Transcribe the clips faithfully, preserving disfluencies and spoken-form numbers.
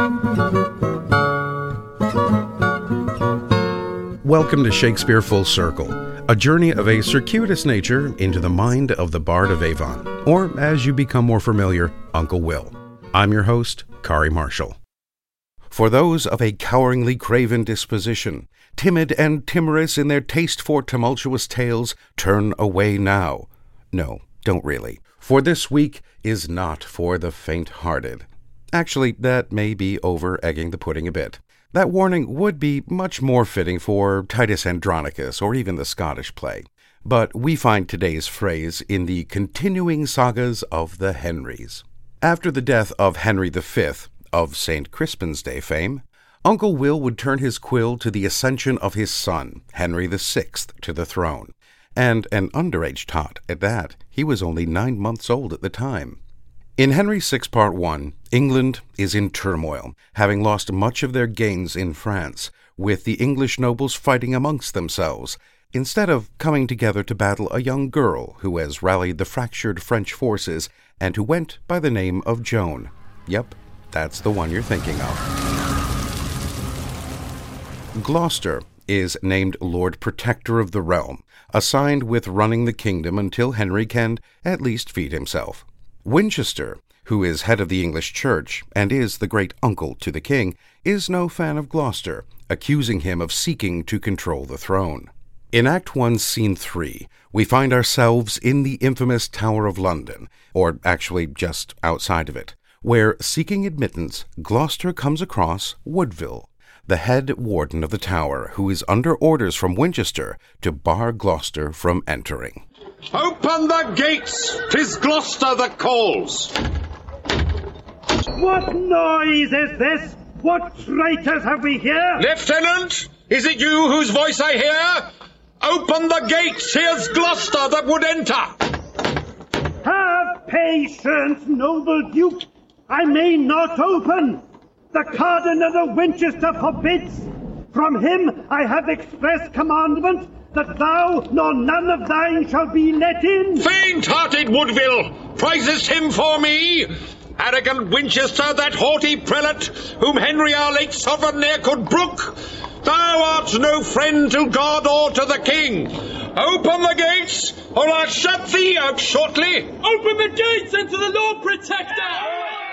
Welcome to Shakespeare Full Circle, a journey of a circuitous nature into the mind of the Bard of Avon, or as you become more familiar, Uncle Will. I'm your host, Kari Marshall. For those of a coweringly craven disposition, timid and timorous in their taste for tumultuous tales, turn away now. No, don't really, for this week is not for the faint-hearted. Actually, that may be over-egging the pudding a bit. That warning would be much more fitting for Titus Andronicus or even the Scottish play. But we find today's phrase in the continuing sagas of the Henrys. After the death of Henry the Fifth, of Saint Crispin's Day fame, Uncle Will would turn his quill to the ascension of his son, Henry the Sixth, to the throne. And an underage tot at that. He was only nine months old at the time. In Henry the Sixth Part one, England is in turmoil, having lost much of their gains in France, with the English nobles fighting amongst themselves, instead of coming together to battle a young girl who has rallied the fractured French forces and who went by the name of Joan. Yep, that's the one you're thinking of. Gloucester is named Lord Protector of the realm, assigned with running the kingdom until Henry can at least feed himself. Winchester, who is head of the English Church and is the great-uncle to the king, is no fan of Gloucester, accusing him of seeking to control the throne. In Act one, Scene three, we find ourselves in the infamous Tower of London, or actually just outside of it, where, seeking admittance, Gloucester comes across Woodville, the head warden of the tower, who is under orders from Winchester to bar Gloucester from entering. Open the gates! 'Tis Gloucester that calls! What noise is this? What traitors have we here? Lieutenant, is it you whose voice I hear? Open the gates! Here's Gloucester that would enter! Have patience, noble Duke. I may not open. The Cardinal of Winchester forbids. From him I have express commandment that thou nor none of thine shall be let in. Faint-hearted Woodville, prizest him for me? Arrogant Winchester, that haughty prelate, whom Henry our late sovereign ne'er could brook? Thou art no friend to God or to the king. Open the gates, or I'll shut thee out shortly. Open the gates into the Lord Protector!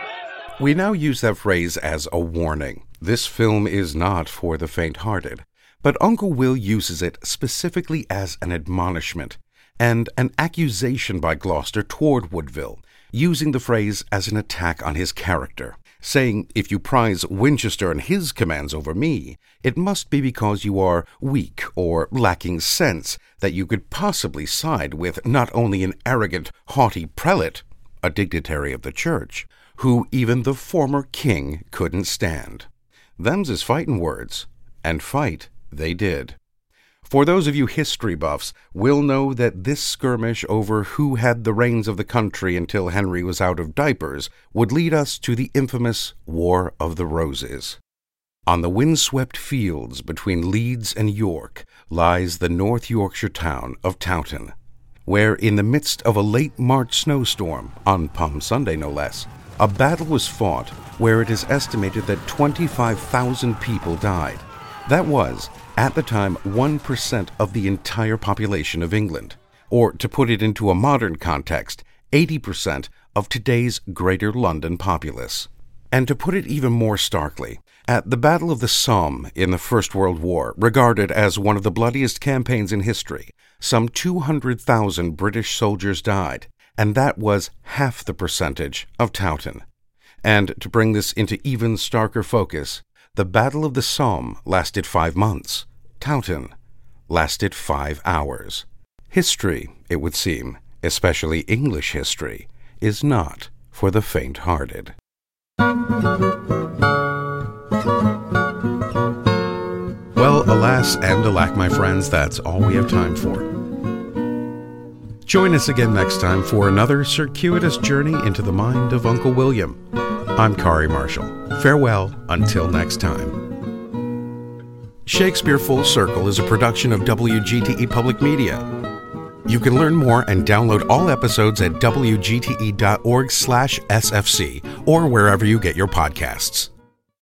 We now use that phrase as a warning. This film is not for the faint-hearted. But Uncle Will uses it specifically as an admonishment and an accusation by Gloucester toward Woodville, using the phrase as an attack on his character, saying, if you prize Winchester and his commands over me, it must be because you are weak or lacking sense that you could possibly side with not only an arrogant, haughty prelate, a dignitary of the church, who even the former king couldn't stand. Them's his fighting words, and fight they did. For those of you history buffs will know that this skirmish over who had the reins of the country until Henry was out of diapers would lead us to the infamous War of the Roses. On the windswept fields between Leeds and York lies the North Yorkshire town of Towton, where in the midst of a late March snowstorm, on Palm Sunday no less, a battle was fought where it is estimated that twenty-five thousand people died. That was, at the time, one percent of the entire population of England, or to put it into a modern context, eighty percent of today's Greater London populace. And to put it even more starkly, at the Battle of the Somme in the First World War, regarded as one of the bloodiest campaigns in history, some two hundred thousand British soldiers died, and that was half the percentage of Towton. And to bring this into even starker focus, the Battle of the Somme lasted five months. Towton lasted five hours. History, it would seem, especially English history, is not for the faint-hearted. Well, alas and alack, my friends, that's all we have time for. Join us again next time for another circuitous journey into the mind of Uncle William. I'm Kari Marshall. Farewell until next time. Shakespeare Full Circle is a production of W G T E Public Media. You can learn more and download all episodes at W G T E dot org slash S F C or wherever you get your podcasts.